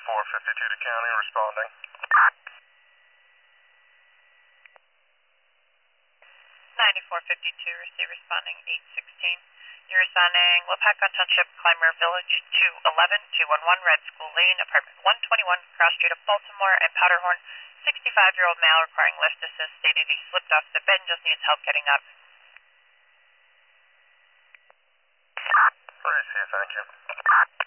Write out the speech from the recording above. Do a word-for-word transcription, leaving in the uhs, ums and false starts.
ninety-four fifty-two to county, responding. ninety-four fifty-two, receive responding eight sixteen. You're responding Wapakon Township, Clymer Village, two eleven, two one one, Red School Lane, apartment one twenty-one, Cross Street of Baltimore and Powderhorn. sixty-five-year-old male requiring lift assist, stated he slipped off the bed and just needs help getting up. Receive, thank you.